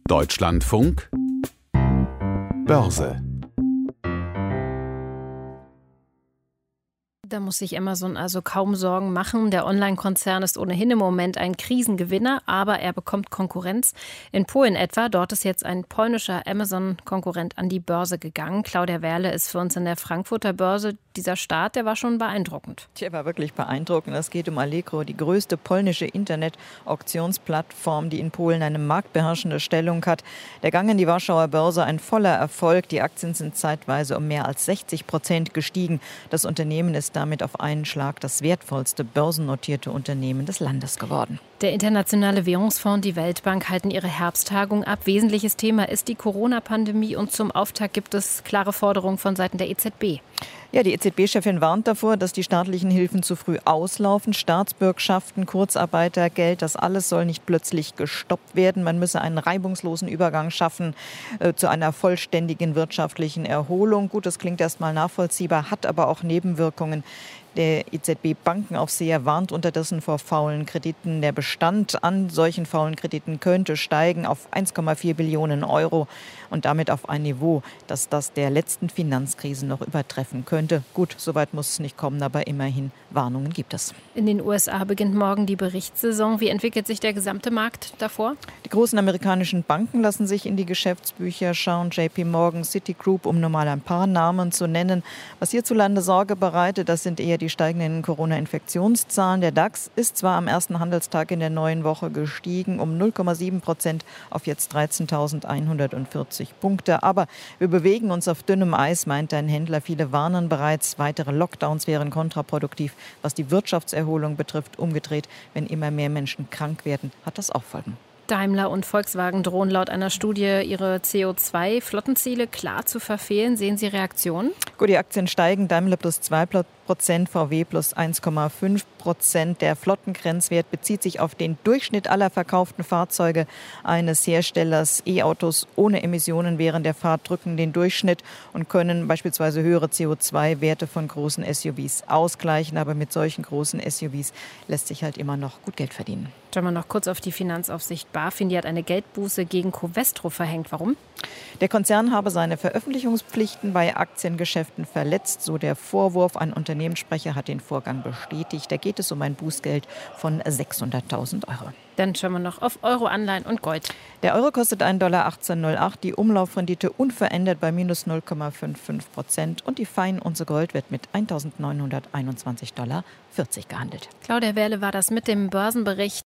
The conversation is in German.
Deutschlandfunk Börse. Da muss sich Amazon also kaum Sorgen machen. Der Online-Konzern ist ohnehin im Moment ein Krisengewinner, aber er bekommt Konkurrenz. In Polen etwa, dort ist jetzt ein polnischer Amazon-Konkurrent an die Börse gegangen. Claudia Werle ist für uns in der Frankfurter Börse. Dieser Start, der war schon beeindruckend. Der war wirklich beeindruckend. Es geht um Allegro, die größte polnische Internet-Auktionsplattform, die in Polen eine marktbeherrschende Stellung hat. Der Gang in die Warschauer Börse ein voller Erfolg. Die Aktien sind zeitweise um mehr als 60% gestiegen. Das Unternehmen ist damit auf einen Schlag das wertvollste börsennotierte Unternehmen des Landes geworden. Der Internationale Währungsfonds und die Weltbank halten ihre Herbsttagung ab. Wesentliches Thema ist die Corona-Pandemie und zum Auftakt gibt es klare Forderungen von Seiten der EZB. Ja, die EZB-Chefin warnt davor, dass die staatlichen Hilfen zu früh auslaufen. Staatsbürgschaften, Kurzarbeitergeld, das alles soll nicht plötzlich gestoppt werden. Man müsse einen reibungslosen Übergang schaffen zu einer vollständigen wirtschaftlichen Erholung. Gut, das klingt erstmal nachvollziehbar, hat aber auch Nebenwirkungen. Der EZB-Bankenaufseher warnt unterdessen vor faulen Krediten. Der Bestand an solchen faulen Krediten könnte steigen auf 1,4 Billionen Euro und damit auf ein Niveau, das das der letzten Finanzkrise noch übertreffen könnte. Gut, soweit muss es nicht kommen, aber immerhin Warnungen gibt es. In den USA beginnt morgen die Berichtssaison. Wie entwickelt sich der gesamte Markt davor? Die großen amerikanischen Banken lassen sich in die Geschäftsbücher schauen. JP Morgan, Citigroup, um nur mal ein paar Namen zu nennen. Was hierzulande Sorge bereitet, das sind eher die steigenden Corona-Infektionszahlen. Der DAX ist zwar am ersten Handelstag in der neuen Woche gestiegen um 0,7% auf jetzt 13.140 Punkte. Aber wir bewegen uns auf dünnem Eis, meint ein Händler. Viele warnen bereits, weitere Lockdowns wären kontraproduktiv. Was die Wirtschaftserholung betrifft, umgedreht, wenn immer mehr Menschen krank werden, hat das auch Folgen. Daimler und Volkswagen drohen laut einer Studie, ihre CO2-Flottenziele klar zu verfehlen. Sehen Sie Reaktionen? Gut, die Aktien steigen. Daimler plus 2%, VW plus 1,5%. Der Flottengrenzwert bezieht sich auf den Durchschnitt aller verkauften Fahrzeuge eines Herstellers. E-Autos ohne Emissionen während der Fahrt drücken den Durchschnitt und können beispielsweise höhere CO2-Werte von großen SUVs ausgleichen. Aber mit solchen großen SUVs lässt sich halt immer noch gut Geld verdienen. Schauen wir noch kurz auf die Finanzaufsicht BaFin. Die hat eine Geldbuße gegen Covestro verhängt. Warum? Der Konzern habe seine Veröffentlichungspflichten bei Aktiengeschäften verletzt, so der Vorwurf. Ein Unternehmenssprecher hat den Vorgang bestätigt. Da geht es um ein Bußgeld von 600.000 Euro. Dann schauen wir noch auf Euro, Anleihen und Gold. Der Euro kostet $1,1808, die Umlaufrendite unverändert bei minus 0,55% und die Feinunze Gold wird mit $1.921,40 gehandelt. Claudia Werle war das mit dem Börsenbericht.